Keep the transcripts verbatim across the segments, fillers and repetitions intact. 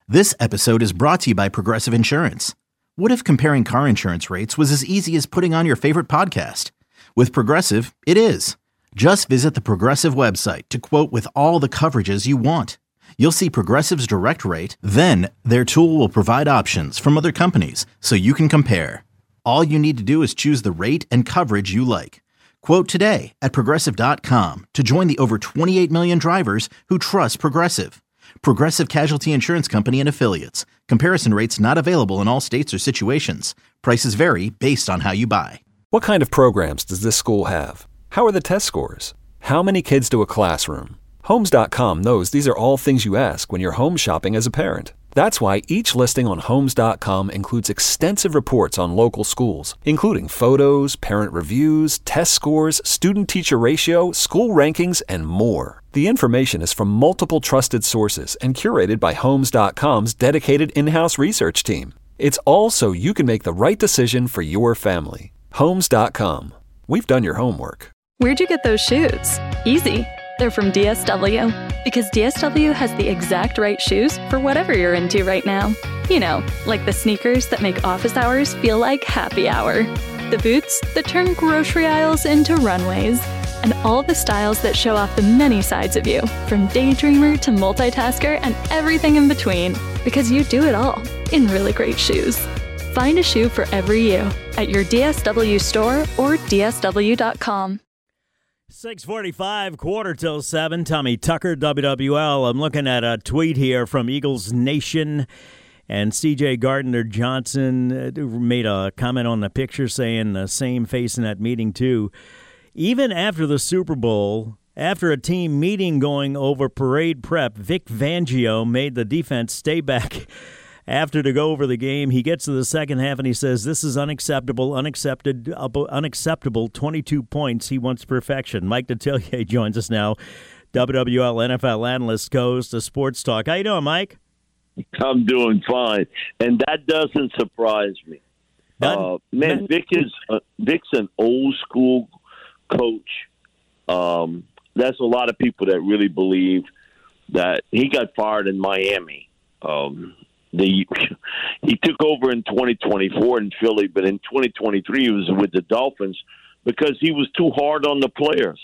This episode is brought to you by Progressive Insurance. What if comparing car insurance rates was as easy as putting on your favorite podcast? With Progressive, it is. Just visit the Progressive website to quote with all the coverages you want. You'll see Progressive's direct rate, then their tool will provide options from other companies so you can compare. All you need to do is choose the rate and coverage you like. Quote today at progressive dot com to join the over twenty-eight million drivers who trust Progressive. Progressive Casualty Insurance Company and Affiliates. Comparison rates not available in all states or situations. Prices vary based on how you buy. What kind of programs does this school have? How are the test scores? How many kids do a classroom? Homes dot com knows these are all things you ask when you're home shopping as a parent. That's why each listing on Homes dot com includes extensive reports on local schools, including photos, parent reviews, test scores, student-teacher ratio, school rankings, and more. The information is from multiple trusted sources and curated by Homes dot com's dedicated in-house research team. It's all so you can make the right decision for your family. Homes dot com. We've done your homework. Where'd you get those shoes? Easy. They're from D S W. Because D S W has the exact right shoes for whatever you're into right now. You know, like the sneakers that make office hours feel like happy hour. The boots that turn grocery aisles into runways. And all the styles that show off the many sides of you, from daydreamer to multitasker and everything in between. Because you do it all in really great shoes. Find a shoe for every you at your D S W store or D S W dot com. six forty-five, quarter till seven. Tommy Tucker, W W L. I'm looking at a tweet here from Eagles Nation, and C J Gardner-Johnson made a comment on the picture saying the same face in that meeting too. Even after the Super Bowl, after a team meeting going over parade prep, Vic Fangio made the defense stay back after to go over the game. He gets to the second half and he says, this is unacceptable, unaccepted, unacceptable, twenty-two points. He wants perfection. Mike Detillier joins us now, W W L N F L analyst, goes to Sports Talk. How you doing, Mike? I'm doing fine, and that doesn't surprise me. Uh, man, Vic is uh, Vic's an old school coach. Um, that's a lot of people that really believe that he got fired in Miami. Um, the he took over in twenty twenty-four in Philly, but in twenty twenty-three he was with the Dolphins because he was too hard on the players.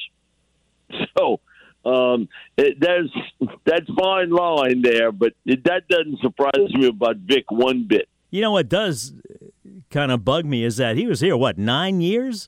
So um, it, there's that fine line there, but it, that doesn't surprise me about Vic one bit. You know what does kind of bug me is that he was here, what, nine years?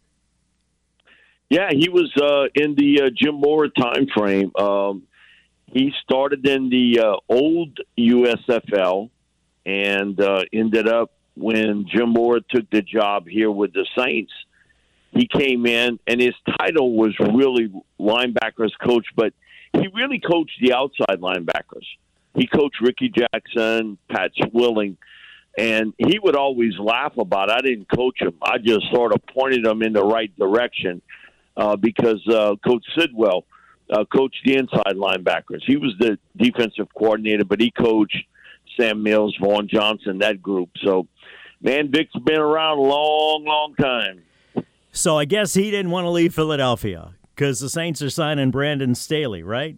Yeah, he was uh, in the uh, Jim Mora time frame. Um, he started in the uh, old U S F L and uh, ended up when Jim Mora took the job here with the Saints. He came in, and his title was really linebackers coach, but he really coached the outside linebackers. He coached Ricky Jackson, Pat Swilling, and he would always laugh about it. I didn't coach him. I just sort of pointed him in the right direction. Uh, because uh, Coach Sidwell uh, coached the inside linebackers. He was the defensive coordinator, but he coached Sam Mills, Vaughn Johnson, that group. So, man, Vic's been around a long, long time. So I guess he didn't want to leave Philadelphia because the Saints are signing Brandon Staley, right?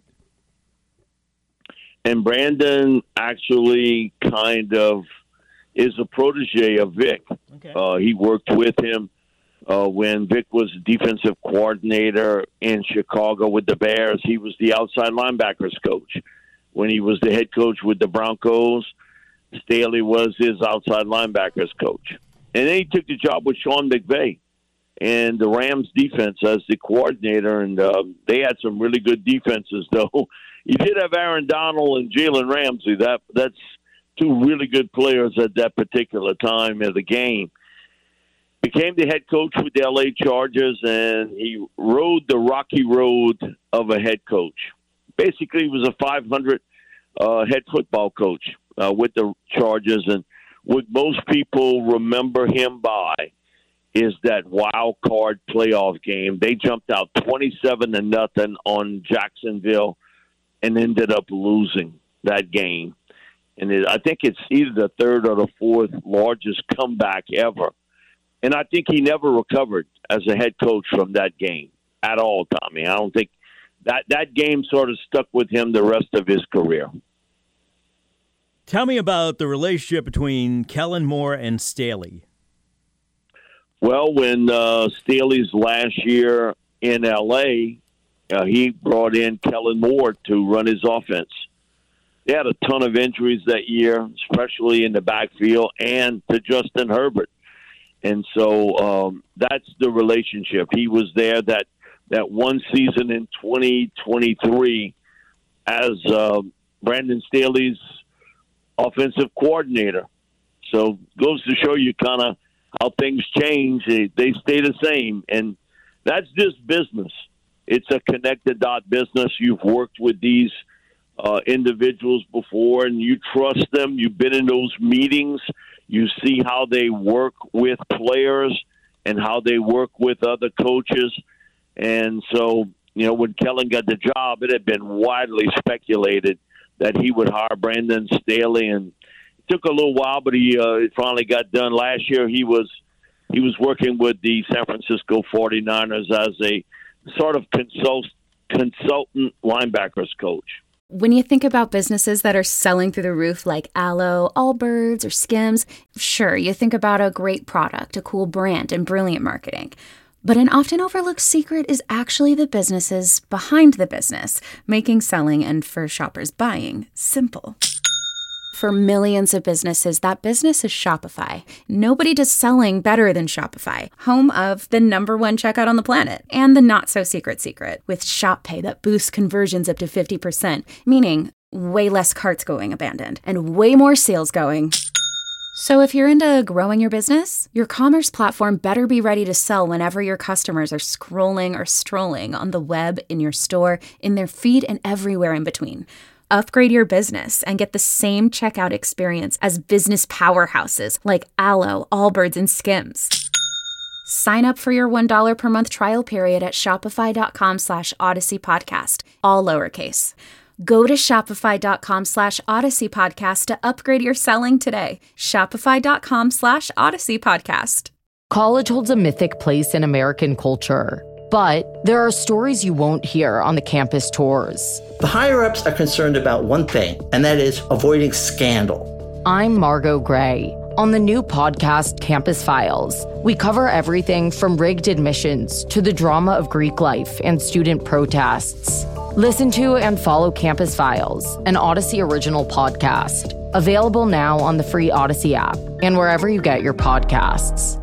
And Brandon actually kind of is a protege of Vic. Okay. Uh, he worked with him Uh, when Vic was defensive coordinator in Chicago with the Bears. He was the outside linebackers coach. When he was the head coach with the Broncos, Staley was his outside linebackers coach. And then he took the job with Sean McVay and the Rams defense as the coordinator, and uh, they had some really good defenses, though. You did have Aaron Donald and Jalen Ramsey. That That's two really good players at that particular time of the game. Became the head coach with the L A Chargers, and he rode the rocky road of a head coach. Basically, he was a five hundred uh, head football coach uh, with the Chargers, and what most people remember him by is that wild card playoff game. They jumped out twenty-seven to nothing on Jacksonville and ended up losing that game. And it, I think it's either the third or the fourth largest comeback ever. And I think he never recovered as a head coach from that game at all, Tommy. I don't think that that game sort of stuck with him the rest of his career. Tell me about the relationship between Kellen Moore and Staley. Well, when uh, Staley's last year in L A, uh, he brought in Kellen Moore to run his offense. They had a ton of injuries that year, especially in the backfield, and to Justin Herbert. And so um, that's the relationship. He was there that, that one season in twenty twenty-three as uh, Brandon Staley's offensive coordinator. So goes to show you kind of how things change. They, they stay the same. And that's just business. It's a connected dot business. You've worked with these uh, individuals before, and you trust them. You've been in those meetings. You see how they work with players and how they work with other coaches. And so, you know, when Kellen got the job, it had been widely speculated that he would hire Brandon Staley, and it took a little while, but he uh, it finally got done last year. He was he was working with the San Francisco forty-niners as a sort of consult, consultant linebackers coach. When you think about businesses that are selling through the roof like Aloe, Allbirds, or Skims, sure, you think about a great product, a cool brand, and brilliant marketing. But an often overlooked secret is actually the businesses behind the business, making selling and, for shoppers, buying simple. For millions of businesses, that business is Shopify. Nobody does selling better than Shopify, home of the number one checkout on the planet, and the not-so-secret secret, with Shop Pay that boosts conversions up to fifty percent, meaning way less carts going abandoned, and way more sales going. So if you're into growing your business, your commerce platform better be ready to sell whenever your customers are scrolling or strolling on the web, in your store, in their feed, and everywhere in between. Upgrade your business and get the same checkout experience as business powerhouses like Aloe, Allbirds, and Skims. Sign up for your one dollar per month trial period at shopify.com slash Odyssey Podcast, all lowercase. Go to shopify.com slash Odyssey Podcast to upgrade your selling today. Shopify.com slash Odyssey Podcast. College holds a mythic place in American culture, but there are stories you won't hear on the campus tours. The higher-ups are concerned about one thing, and that is avoiding scandal. I'm Margot Gray. On the new podcast, Campus Files, we cover everything from rigged admissions to the drama of Greek life and student protests. Listen to and follow Campus Files, an Odyssey original podcast. Available now on the free Odyssey app and wherever you get your podcasts.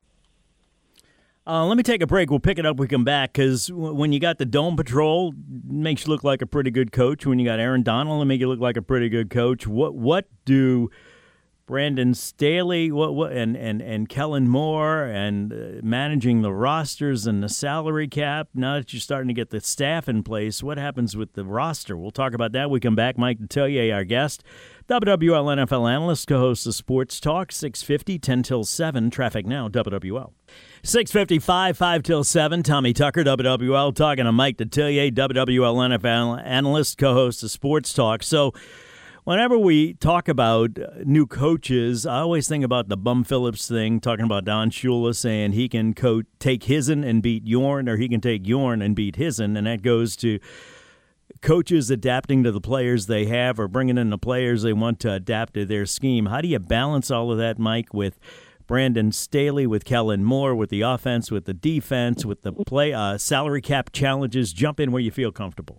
Uh, let me take a break. We'll pick it up when we come back, because w- when you got the Dome Patrol, it makes you look like a pretty good coach. When you got Aaron Donald, it makes you look like a pretty good coach. What what do Brandon Staley what, what and, and, and Kellen Moore and uh, managing the rosters and the salary cap, now that you're starting to get the staff in place, what happens with the roster? We'll talk about that when we come back. Mike Detillier, our guest, W W L N F L analyst, co-host of Sports Talk, six fifty, ten till seven, Traffic Now, W W L. six fifty-five, five till seven, Tommy Tucker, W W L, talking to Mike Detillier, W W L N F L analyst, co-host of Sports Talk. So whenever we talk about new coaches, I always think about the Bum Phillips thing, talking about Don Shula saying he can co- take Hisn and beat Yorn, or he can take Yorn and beat Hisn, and that goes to coaches adapting to the players they have or bringing in the players they want to adapt to their scheme. How do you balance all of that, Mike, with Brandon Staley, with Kellen Moore, with the offense, with the defense, with the play uh, salary cap challenges? Jump in where you feel comfortable.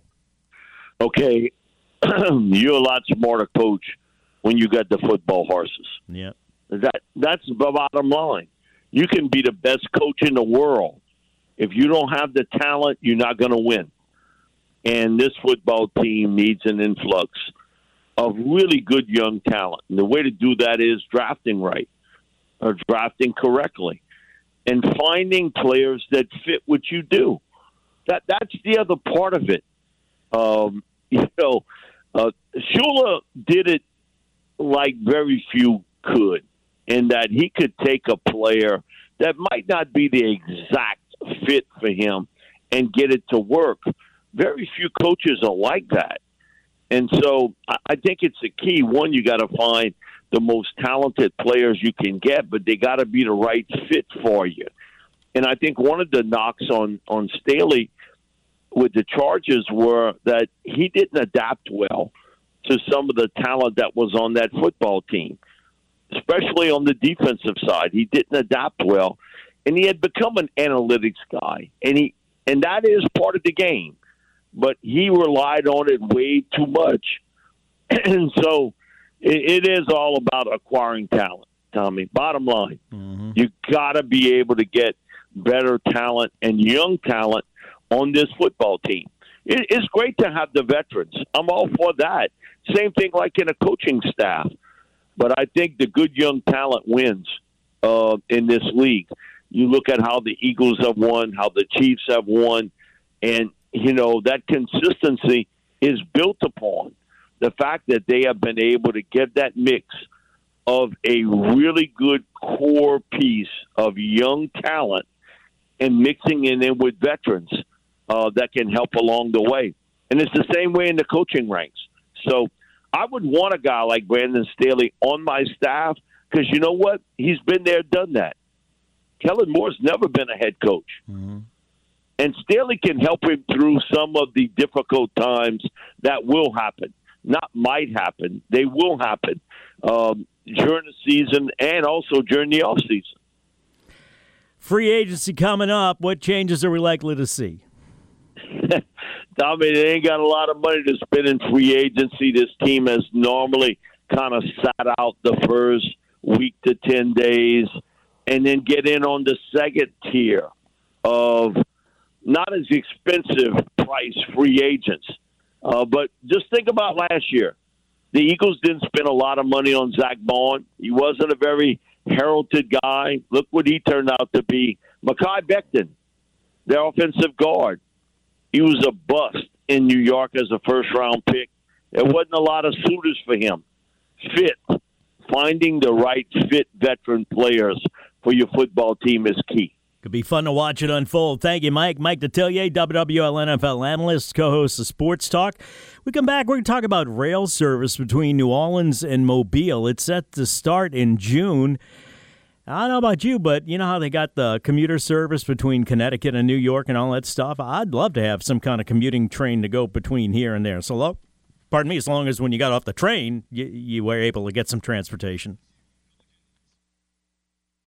Okay, you're a lot smarter coach when you got the football horses. Yeah, that that's the bottom line. You can be the best coach in the world. If you don't have the talent, you're not going to win. And this football team needs an influx of really good young talent. And the way to do that is drafting right, or drafting correctly, and finding players that fit what you do. That that's the other part of it. Um, you know, uh, Shula did it like very few could, in that he could take a player that might not be the exact fit for him and get it to work. Very few coaches are like that. And so I think it's a key. One, you got to find the most talented players you can get, but they got to be the right fit for you. And I think one of the knocks on, on Staley with the Chargers were that he didn't adapt well to some of the talent that was on that football team, especially on the defensive side. He didn't adapt well, and he had become an analytics guy, and he and that is part of the game. But he relied on it way too much, and so it, it is all about acquiring talent, Tommy. Bottom line, mm-hmm. you got to be able to get better talent and young talent on this football team. It, it's great to have the veterans. I'm all for that. Same thing like in a coaching staff. But I think the good young talent wins uh, in this league. You look at how the Eagles have won, how the Chiefs have won, and, you know, that consistency is built upon the fact that they have been able to get that mix of a really good core piece of young talent and mixing it in with veterans uh, that can help along the way. And it's the same way in the coaching ranks. So I would want a guy like Brandon Staley on my staff because you know what? He's been there, done that. Kellen Moore's never been a head coach. Mm-hmm. And Staley can help him through some of the difficult times that will happen. Not might happen. They will happen um, during the season and also during the offseason. Free agency coming up. What changes are we likely to see? Tommy, they ain't got a lot of money to spend in free agency. This team has normally kind of sat out the first week to ten days and then get in on the second tier of not as expensive price free agents. Uh, but just think about last year. The Eagles didn't spend a lot of money on Zach Bond. He wasn't a very heralded guy. Look what he turned out to be. Mekhi Becton, their offensive guard. He was a bust in New York as a first-round pick. There wasn't a lot of suitors for him. Fit. Finding the right fit veteran players for your football team is key. Could be fun to watch it unfold. Thank you, Mike. Mike Detillier, W W L N F L analyst, co-host of Sports Talk. We come back, we're going to talk about rail service between New Orleans and Mobile. It's set to start in June. I don't know about you, but you know how they got the commuter service between Connecticut and New York and all that stuff? I'd love to have some kind of commuting train to go between here and there. So, pardon me, as long as when you got off the train, you, you were able to get some transportation.